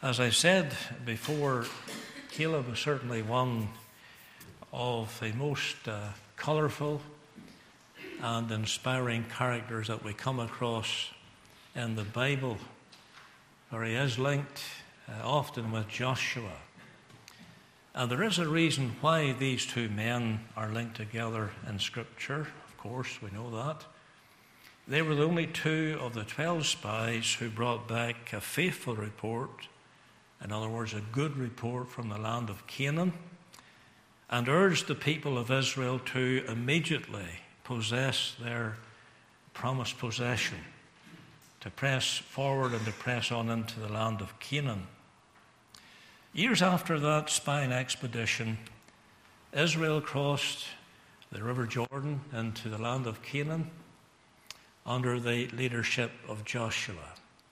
As I said before, Caleb is certainly one of the most colourful and inspiring characters that we come across in the Bible, where he is linked often with Joshua. And there is a reason why these two men are linked together in Scripture. Of course, we know that. They were the only two of the 12 spies who brought back a faithful report, in other words, a good report from the land of Canaan, and urged the people of Israel to immediately possess their promised possession, to press forward and to press on into the land of Canaan. Years after that spying expedition, Israel crossed the River Jordan into the land of Canaan under the leadership of Joshua.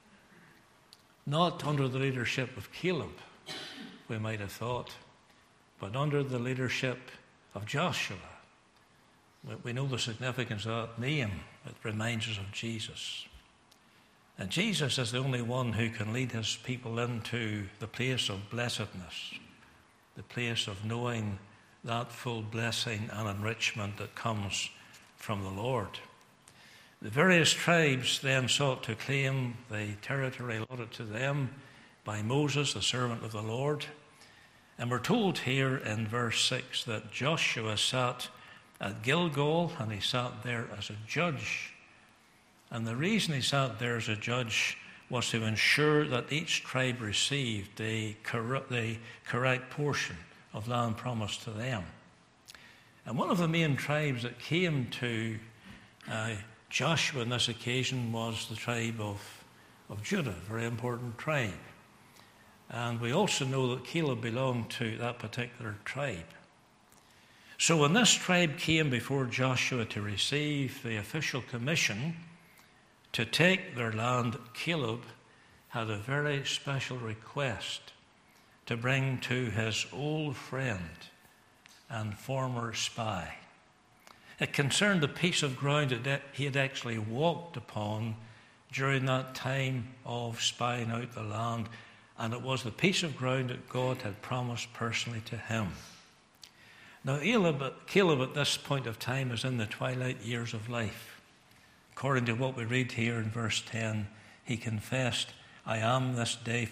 Not under the leadership of Caleb, we might have thought, but under the leadership of Joshua. We know the significance of that name. It reminds us of Jesus. And Jesus is the only one who can lead his people into the place of blessedness, the place of knowing that full blessing and enrichment that comes from the Lord. The various tribes then sought to claim the territory allotted to them by Moses, the servant of the Lord. And we're told here in verse 6 that Joshua sat at Gilgal, and he sat there as a judge. And the reason he sat there as a judge was to ensure that each tribe received the correct portion of land promised to them. And one of the main tribes that came to Joshua on this occasion was the tribe of Judah, a very important tribe. And we also know that Caleb belonged to that particular tribe. So when this tribe came before Joshua to receive the official commission to take their land, Caleb had a very special request to bring to his old friend and former spy. It concerned the piece of ground that he had actually walked upon during that time of spying out the land, and it was the piece of ground that God had promised personally to him. Now, Caleb at this point of time is in the twilight years of life. According to what we read here in verse 10, he confessed, "I am this day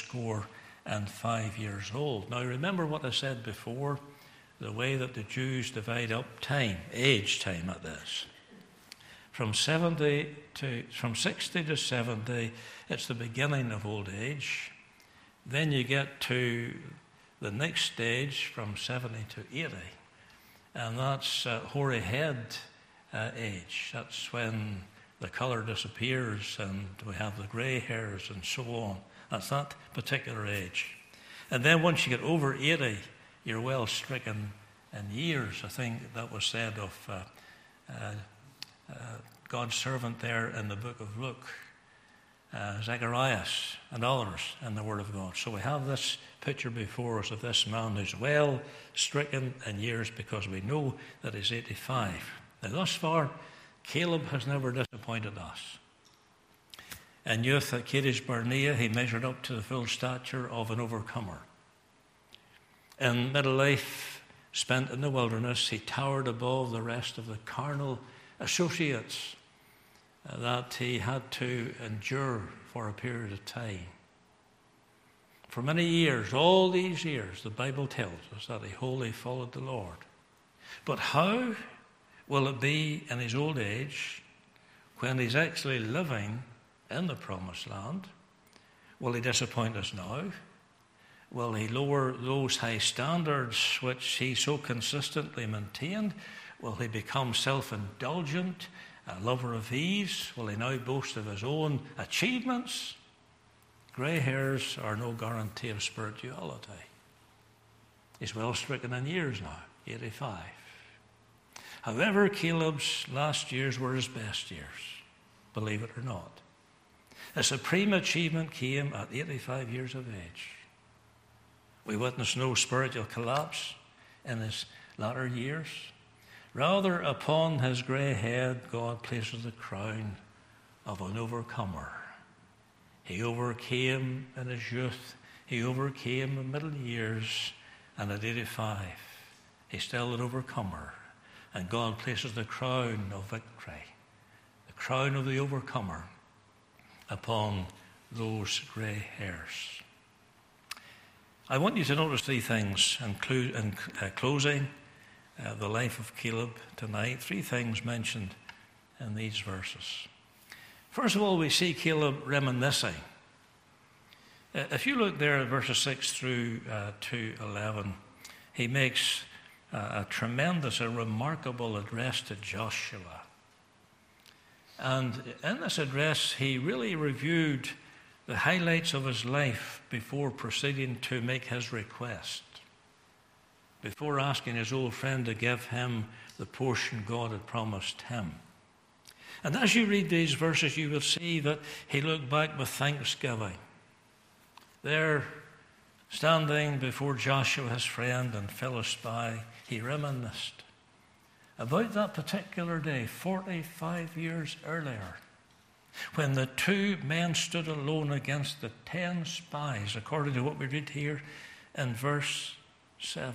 85 years old." Now, remember what I said before, the way that the Jews divide up time, age time at this. From 60 to 70, it's the beginning of old age. Then you get to the next stage from 70 to 80, and that's hoary head age. That's when the colour disappears and we have the grey hairs and so on. That's that particular age. And then once you get over 80, you're well stricken in years. I think that was said of God's servant there in the book of Luke, Zacharias and others in the Word of God. So we have this picture before us of this man who's well stricken in years because we know that he's 85. Now thus far, Caleb has never disappointed us. In youth at Kadesh Barnea, he measured up to the full stature of an overcomer. In middle life, spent in the wilderness, he towered above the rest of the carnal associates that he had to endure for a period of time. For many years, all these years, the Bible tells us that he wholly followed the Lord. But how will it be in his old age when he's actually living in the promised land? Will he disappoint us now? Will he lower those high standards which he so consistently maintained? Will he become self-indulgent, a lover of ease? Will he now boast of his own achievements? Grey hairs are no guarantee of spirituality. He's well stricken in years now, 85. However, Caleb's last years were his best years, believe it or not. A supreme achievement came at 85 years of age. We witness no spiritual collapse in his latter years. Rather, upon his grey head, God places the crown of an overcomer. He overcame in his youth he overcame in middle years, and at 85, he's still an overcomer. And God places the crown of victory, the crown of the overcomer, upon those grey hairs. I want you to notice three things in closing the life of Caleb tonight. Three things mentioned in these verses. First of all, we see Caleb reminiscing. If you look there at verses 6 through to 11, he makes a tremendous, a remarkable address to Joshua. And in this address, he really reviewed the highlights of his life before proceeding to make his request, before asking his old friend to give him the portion God had promised him. And as you read these verses, you will see that he looked back with thanksgiving. There, standing before Joshua, his friend and fellow spy, he reminisced about that particular day, 45 years earlier, when the two men stood alone against the 10 spies, according to what we read here in verse 7.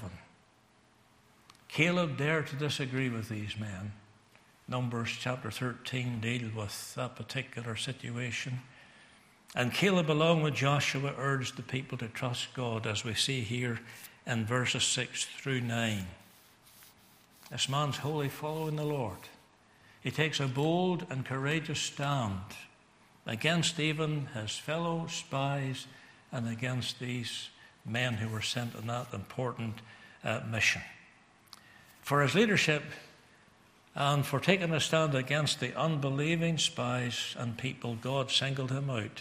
Caleb dared to disagree with these men. Numbers chapter 13 deals with that particular situation. And Caleb, along with Joshua, urged the people to trust God, as we see here in verses 6 through 9. This man's wholly following the Lord. He takes a bold and courageous stand against even his fellow spies and against these men who were sent on that important mission. For his leadership and for taking a stand against the unbelieving spies and people, God singled him out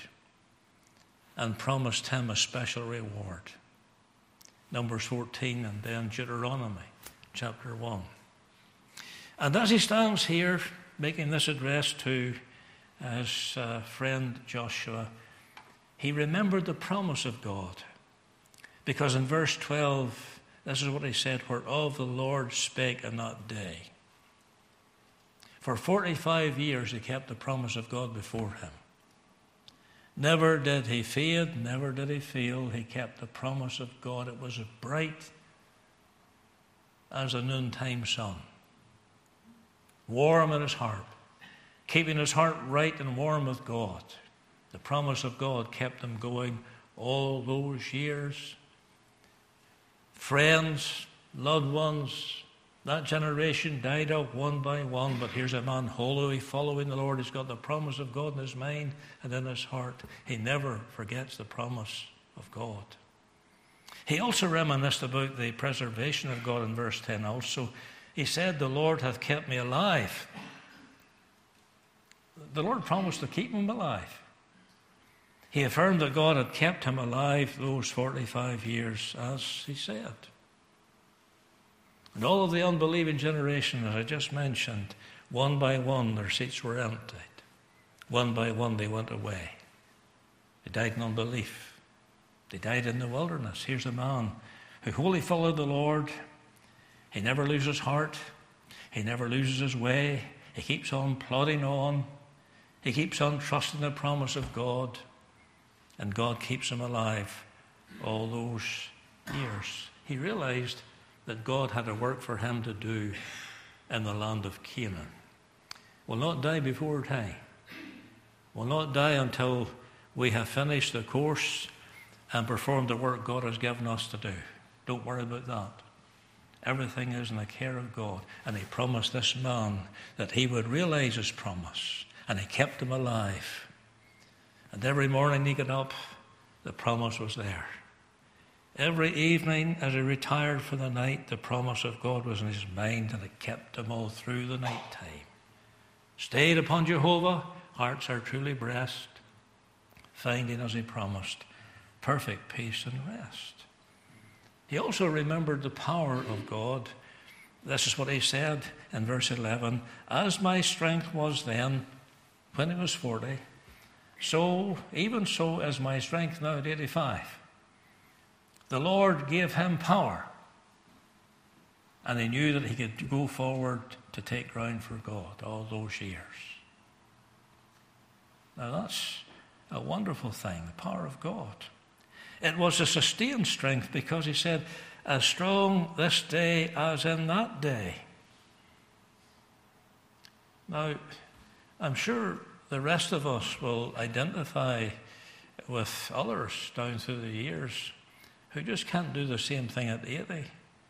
and promised him a special reward. Numbers 14 and then Deuteronomy chapter 1. And as he stands here making this address to his friend Joshua, he remembered the promise of God. Because in verse 12, this is what he said, whereof the Lord spake in that day. For 45 years he kept the promise of God before him. Never did he fade, never did he fail. He kept the promise of God. It was as bright as a noontime sun. Warm in his heart, keeping his heart right and warm with God. The promise of God kept him going all those years. Friends, loved ones, that generation died out one by one, but here's a man wholly following the Lord. He's got the promise of God in his mind and in his heart. He never forgets the promise of God. He also reminisced about the preservation of God in verse 10 also. He said, the Lord hath kept me alive. The Lord promised to keep him alive. He affirmed that God had kept him alive those 45 years, as he said. And all of the unbelieving generation, as I just mentioned, one by one their seats were emptied. One by one they went away. They died in unbelief. They died in the wilderness. Here's a man who wholly followed the Lord. He never loses heart. He never loses his way. He keeps on plodding on. He keeps on trusting the promise of God. And God keeps him alive all those years. He realized that God had a work for him to do in the land of Canaan. Will not die before time. Will not die until we have finished the course and performed the work God has given us to do. Don't worry about that. Everything is in the care of God. And he promised this man that he would realize his promise. And he kept him alive. And every morning he got up, the promise was there. Every evening as he retired for the night, the promise of God was in his mind, and it kept him all through the night time. Stayed upon Jehovah, hearts are truly blessed, finding, as he promised, perfect peace and rest. He also remembered the power of God. This is what he said in verse 11, as my strength was then, when he was 40, so, even so is my strength now at 85. The Lord gave him power, and he knew that he could go forward to take ground for God all those years. Now that's a wonderful thing, the power of God. It was a sustained strength because he said, as strong this day as in that day. Now, I'm sure the rest of us will identify with others down through the years who just can't do the same thing at 80,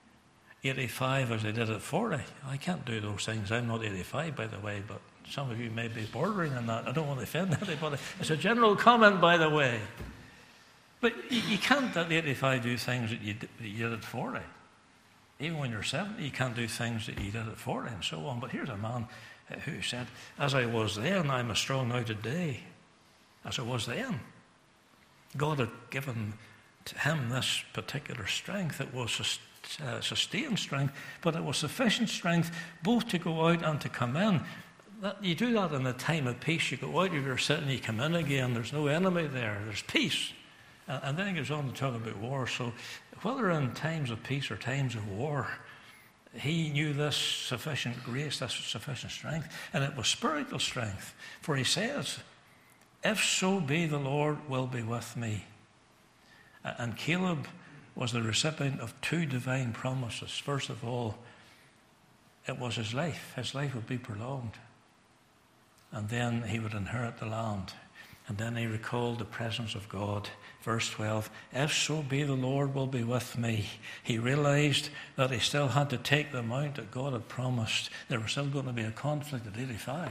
85 as they did at 40. I can't do those things. I'm not 85, by the way, but some of you may be bordering on that. I don't want to offend anybody. It's a general comment, by the way. But you can't at 85 do things that you did at 40. Even when you're 70, you can't do things that you did at 40 and so on. But here's a man who said, as I was then, I'm as strong now today as I was then. God had given to him this particular strength. It was sustained strength, but it was sufficient strength both to go out and to come in. You do that in a time of peace. You go out, you're sitting, you come in again. There's no enemy there. There's peace. And then he goes on to talk about war. So whether in times of peace or times of war, he knew this sufficient grace, this sufficient strength. And it was spiritual strength. For he says, if so be the Lord will be with me. And Caleb was the recipient of two divine promises. First of all, it was his life. His life would be prolonged. And then he would inherit the land. And then he recalled the presence of God. Verse 12, if so be the Lord will be with me. He realized that he still had to take the mount that God had promised. There was still going to be a conflict at 85.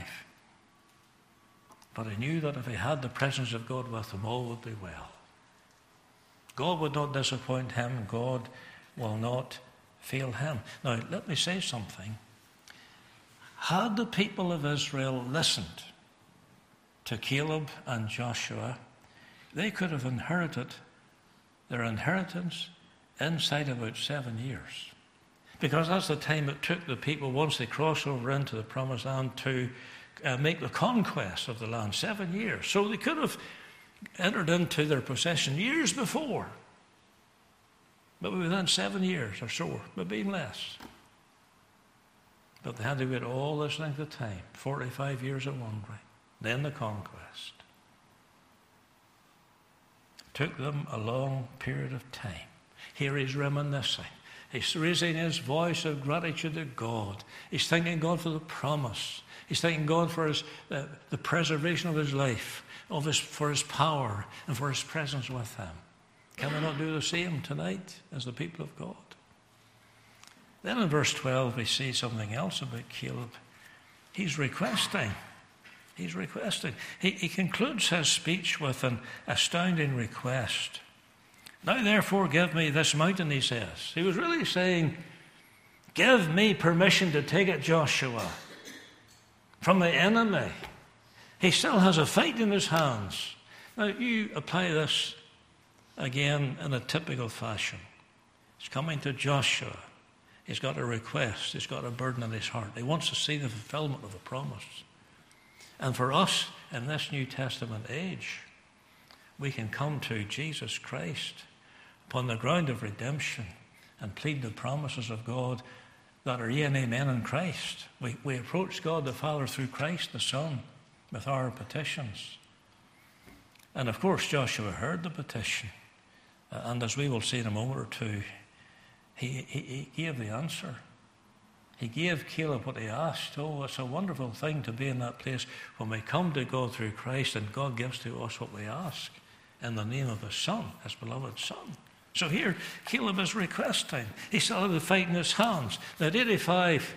But he knew that if he had the presence of God with him, all would be well. God would not disappoint him. God will not fail him. Now, let me say something. Had the people of Israel listened to Caleb and Joshua, they could have inherited their inheritance inside about 7 years. Because that's the time it took the people, once they crossed over into the promised land, to make the conquest of the land. 7 years. So they could have entered into their possession years before. But within 7 years or so, maybe even less. But they had to wait all this length of time, 45 years of wandering. Then the conquest. It took them a long period of time. Here he's reminiscing. He's raising his voice of gratitude to God. He's thanking God for the promise. He's thanking God for the preservation of his life, for his power, and for his presence with him. Can we not do the same tonight as the people of God? Then in verse 12 we see something else about Caleb. He's requesting. He's requesting. He concludes his speech with an astounding request. Now therefore give me this mountain, he says. He was really saying, give me permission to take it, Joshua, from the enemy. He still has a fight in his hands. Now you apply this again in a typical fashion. He's coming to Joshua. He's got a request. He's got a burden in his heart. He wants to see the fulfillment of the promise. And for us in this New Testament age, we can come to Jesus Christ upon the ground of redemption and plead the promises of God that are yea and amen in Christ. We approach God the Father through Christ the Son with our petitions. And of course Joshua heard the petition. And as we will see in a moment or two, he gave the answer. He gave Caleb what he asked. Oh, it's a wonderful thing to be in that place when we come to God through Christ and God gives to us what we ask in the name of his Son, his beloved Son. So here, Caleb is requesting. He still had the fight in his hands. Now, at 85,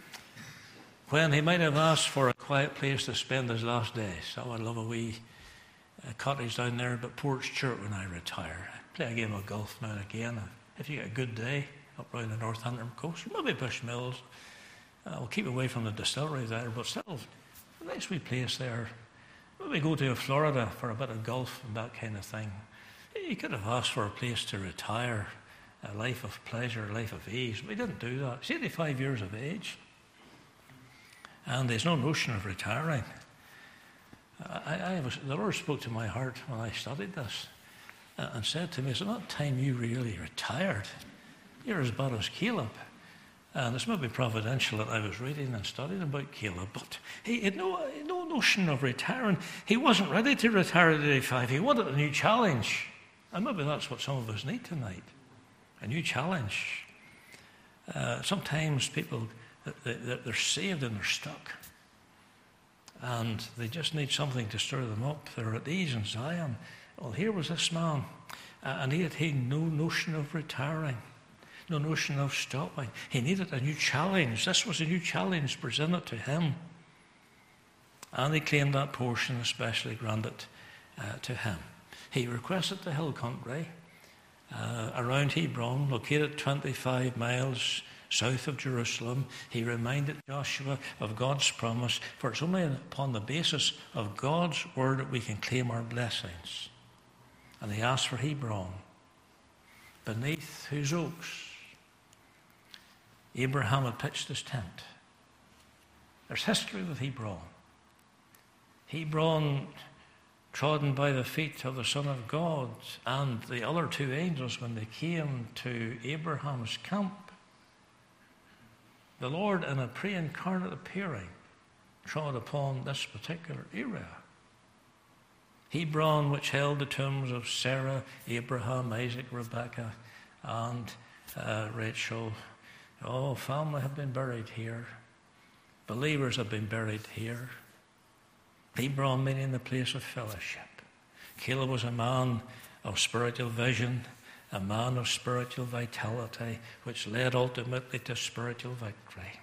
when he might have asked for a quiet place to spend his last days, I would love a wee cottage down there, but Portchurch when I retire. I play a game of golf now and again. If you get a good day up around the Northampton coast, maybe Bushmills. We'll keep away from the distillery there, but still, a nice wee place there. Maybe go to Florida for a bit of golf and that kind of thing. He could have asked for a place to retire, a life of pleasure, a life of ease. But he didn't do that. He's 85 years of age. And there's no notion of retiring. The Lord spoke to my heart when I studied this and said to me, it's not time you really retired. You're as bad as Caleb. And it's maybe providential that I was reading and studying about Caleb, but he had no notion of retiring. He wasn't ready to retire at 85. He wanted a new challenge. And maybe that's what some of us need tonight, a new challenge. Sometimes people, they're saved and they're stuck. And they just need something to stir them up. They're at ease in Zion. Well, here was this man, and he had no notion of retiring, no notion of stopping. He needed a new challenge. This was a new challenge presented to him. And he claimed that portion especially granted to him. He requested the hill country around Hebron, located 25 miles south of Jerusalem. He reminded Joshua of God's promise, for it's only upon the basis of God's word that we can claim our blessings. And he asked for Hebron, beneath whose oaks Abraham had pitched his tent. There's history with Hebron. Hebron, trodden by the feet of the Son of God and the other two angels when they came to Abraham's camp. The Lord, in a pre-incarnate appearing, trod upon this particular area. Hebron, which held the tombs of Sarah, Abraham, Isaac, Rebekah, and Rachel. Oh, family have been buried here. Believers have been buried here. Hebron meaning the place of fellowship. Caleb was a man of spiritual vision, a man of spiritual vitality, which led ultimately to spiritual victory.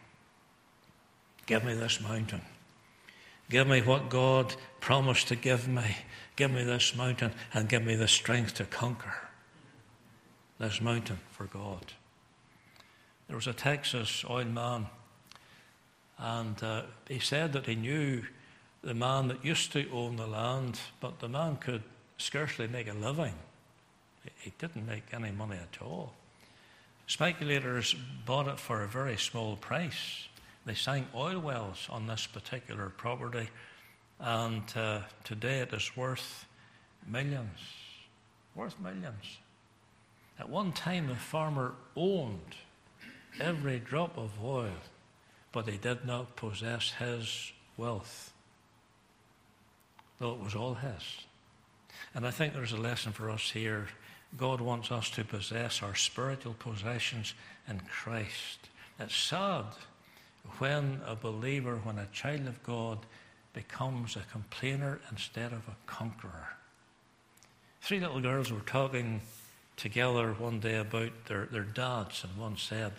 Give me this mountain. Give me what God promised to give me. Give me this mountain and give me the strength to conquer this mountain for God. There was a Texas oil man, and he said that he knew the man that used to own the land, but the man could scarcely make a living. He didn't make any money at all. Speculators bought it for a very small price. They sank oil wells on this particular property, and today it is worth millions. Worth millions. At one time, the farmer owned every drop of oil, but he did not possess his wealth, though it was all his. And I think there's a lesson for us here. God wants us to possess our spiritual possessions in Christ. It's sad when a believer, when a child of God, becomes a complainer instead of a conqueror. 3 little girls were talking together one day about their dads, and one said,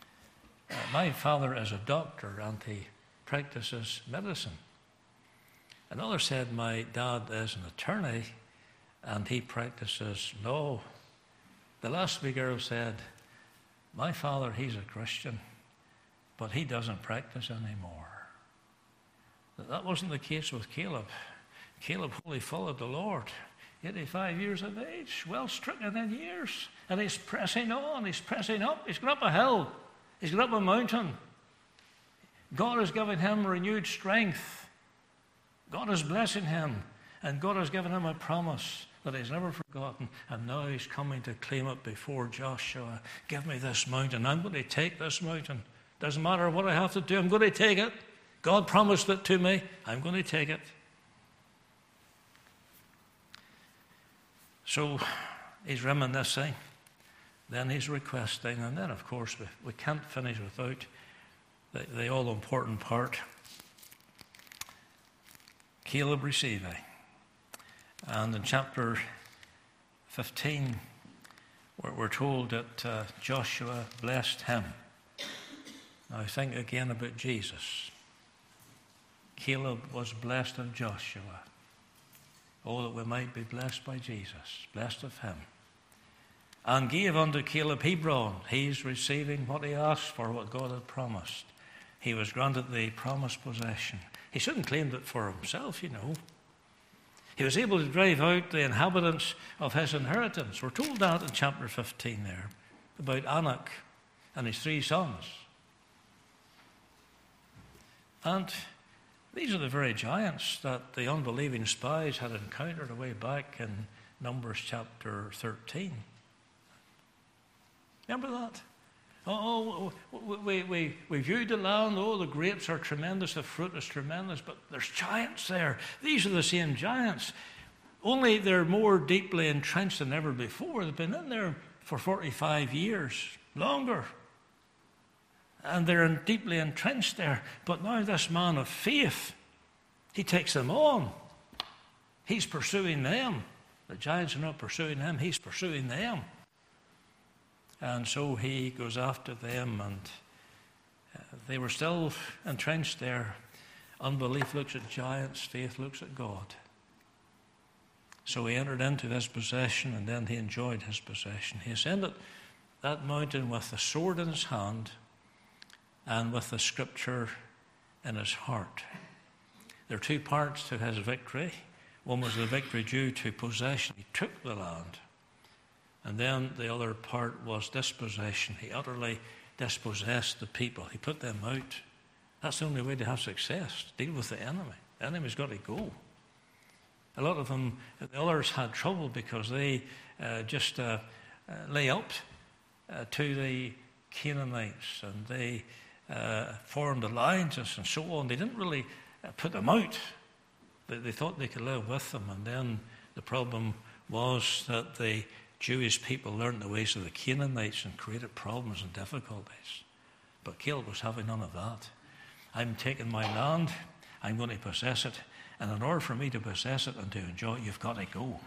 my father is a doctor and he practices medicine. Another said, my dad is an attorney and he practices law. The last wee girl said, my father, he's a Christian, but he doesn't practice anymore. That wasn't the case with Caleb. Caleb wholly followed the Lord. 85 years of age, well stricken in years, and he's pressing on, he's pressing up, he's gone up a hill, he's gone up a mountain. God has given him renewed strength. God is blessing him, and God has given him a promise that he's never forgotten, and now he's coming to claim it before Joshua. Give me this mountain. I'm going to take this mountain. Doesn't matter what I have to do, I'm going to take it. God promised it to me. I'm going to take it. So he's reminiscing, then he's requesting, and then, of course, we can't finish without the all-important part. Caleb receiving. And in chapter 15, we're told that Joshua blessed him. Now think again about Jesus. Caleb was blessed of Joshua. Oh, that we might be blessed by Jesus, blessed of him. And gave unto Caleb Hebron. He's receiving what he asked for, what God had promised. He was granted the promised possession. He shouldn't claim it for himself, you know. He was able to drive out the inhabitants of his inheritance. We're told that in chapter 15 there, about Anak and his 3 sons. And these are the very giants that the unbelieving spies had encountered away back in Numbers chapter 13. Remember that? We viewed the land. Oh, the grapes are tremendous, the fruit is tremendous, but there's giants there. These are the same giants. Only they're more deeply entrenched than ever before. They've been in there for 45 years, longer. And they're deeply entrenched there. But now this man of faith, he takes them on. He's pursuing them. The giants are not pursuing him, he's pursuing them. And so he goes after them, and they were still entrenched there. Unbelief looks at giants, faith looks at God. So he entered into this possession, and then he enjoyed his possession. He ascended that mountain with the sword in his hand and with the scripture in his heart. There are two parts to his victory. One was the victory due to possession. He took the land. And then the other part was dispossession. He utterly dispossessed the people. He put them out. That's the only way to have success. Deal with the enemy. The enemy's got to go. A lot of them, the others had trouble because they just lay up to the Canaanites, and they formed alliances and so on. They didn't really put them out. They thought they could live with them. And then the problem was that the Jewish people learned the ways of the Canaanites and created problems and difficulties. But Caleb was having none of that. I'm taking my land, I'm going to possess it, and in order for me to possess it and to enjoy it, you've got to go.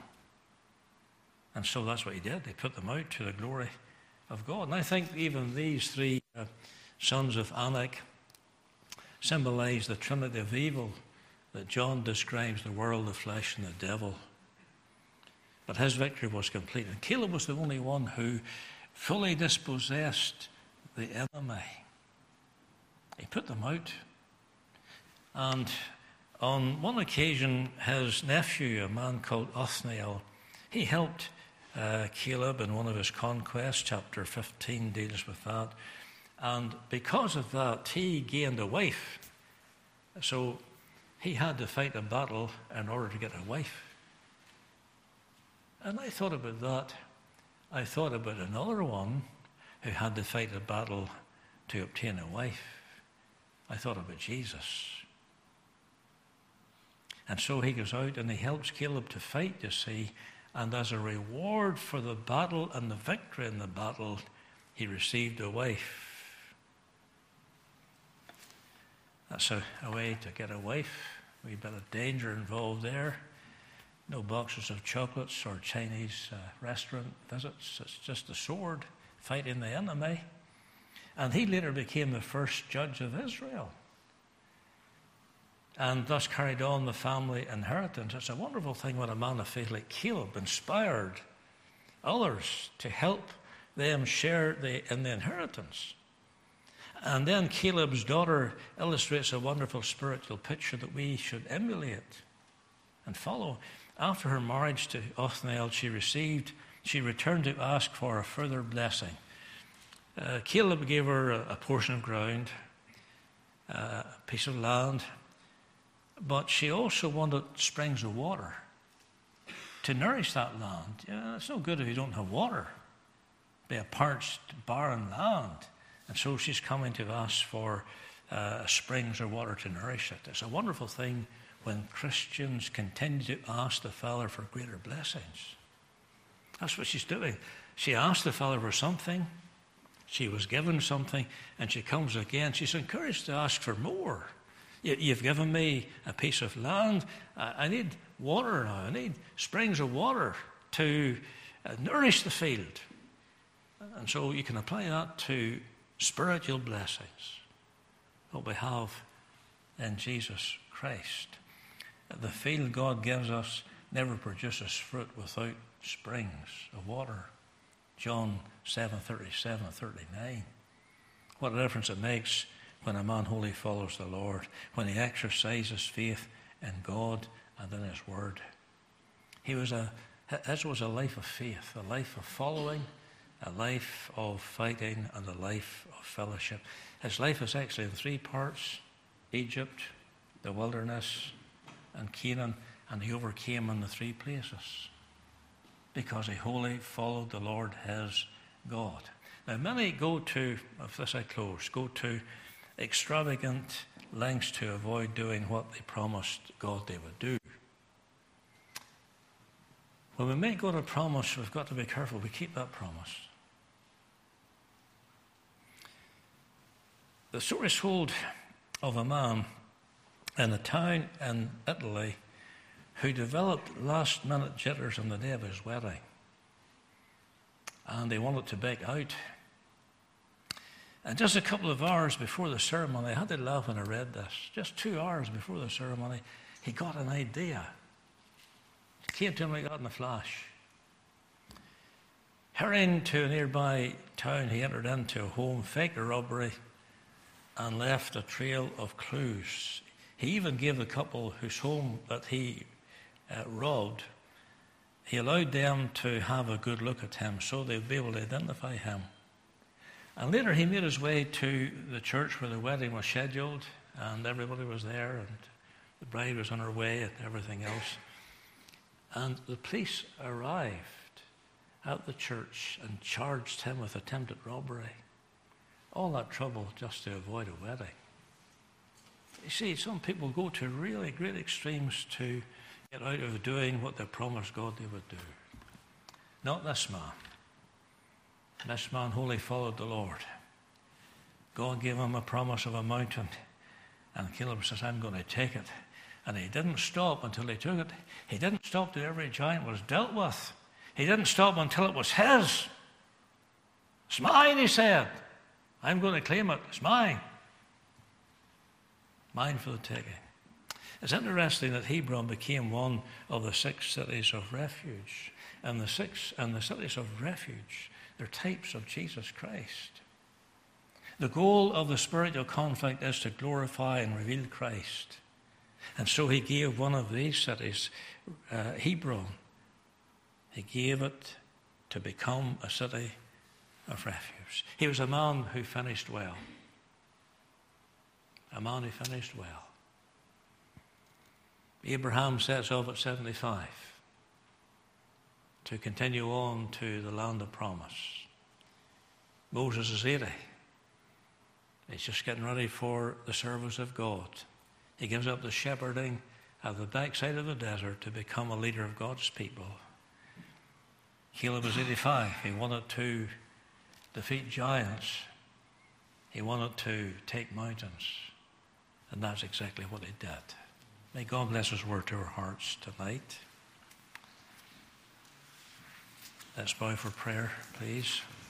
And so that's what he did. They put them out to the glory of God. And I think even these three sons of Anak symbolize the trinity of evil that John describes: the world, the flesh, and the devil. But his victory was complete. And Caleb was the only one who fully dispossessed the enemy. He put them out. And on one occasion, his nephew, a man called Othniel, he helped Caleb in one of his conquests. Chapter 15 deals with that. And because of that, he gained a wife. So he had to fight a battle in order to get a wife. And I thought about that. I thought about another one who had to fight a battle to obtain a wife. I thought about Jesus. And so he goes out and he helps Caleb to fight, you see, and as a reward for the battle and the victory in the battle, he received a wife. That's a way to get a wife. A wee bit of danger involved there. No boxes of chocolates or Chinese restaurant visits. It's just a sword fighting the enemy. And he later became the first judge of Israel, and thus carried on the family inheritance. It's a wonderful thing when a man of faith like Caleb inspired others to help them share in the inheritance. And then Caleb's daughter illustrates a wonderful spiritual picture that we should emulate and follow. After her marriage to Othniel, she returned to ask for a further blessing. Caleb gave her a portion of ground, a piece of land, but she also wanted springs of water to nourish that land. It's no good if you don't have water. Be a parched, barren land. And so she's coming to ask for springs of water to nourish it. It's a wonderful thing when Christians continue to ask the Father for greater blessings. That's what she's doing. She asked the Father for something. She was given something, and she comes again. She's encouraged to ask for more. You've given me a piece of land. I need water now. I need springs of water to nourish the field. And so you can apply that to spiritual blessings, what we have in Jesus Christ. The field God gives us never produces fruit without springs of water. John 7:37 and 39. What a difference it makes when a man wholly follows the Lord, when he exercises faith in God and in his word. His was a life of faith, a life of following, a life of fighting, and a life of fellowship. His life is actually in three parts: Egypt, the wilderness, and Canaan, and he overcame in the three places because he wholly followed the Lord his God. Now many go to extravagant lengths to avoid doing what they promised God they would do. When we make God a promise, we've got to be careful we keep that promise. The story is told of a man in a town in Italy who developed last-minute jitters on the day of his wedding. And he wanted to back out. And just a couple of hours before the ceremony, I had to laugh when I read this, just 2 hours before the ceremony, he got an idea. It came to him like that in a flash. Hurrying to a nearby town, he entered into a home, faked a robbery, and left a trail of clues. He even gave the couple whose home that he robbed, he allowed them to have a good look at him so they'd be able to identify him. And later he made his way to the church where the wedding was scheduled, and everybody was there, and the bride was on her way and everything else. And the police arrived at the church and charged him with attempted robbery. All that trouble just to avoid a wedding. You see, some people go to really great extremes to get out of doing what they promised God they would do. Not this man. This man wholly followed the Lord. God gave him a promise of a mountain, and Caleb says, I'm going to take it. And he didn't stop until he took it. He didn't stop till every giant was dealt with. He didn't stop until it was his. It's mine, he said. I'm going to claim it. It's mine. Mine for the taking. It's interesting that Hebron became one of the 6 cities of refuge. And the cities of refuge, they're types of Jesus Christ. The goal of the spiritual conflict is to glorify and reveal Christ. And so he gave one of these cities, Hebron, he gave it to become a city of refuge. He was a man who finished well. A man who finished well. Abraham sets off at 75 to continue on to the land of promise. Moses is 80. He's just getting ready for the service of God. He gives up the shepherding at the backside of the desert to become a leader of God's people. Caleb was 85. He wanted to defeat giants. He wanted to take mountains. And that's exactly what he did. May God bless his word to our hearts tonight. Let's bow for prayer, please.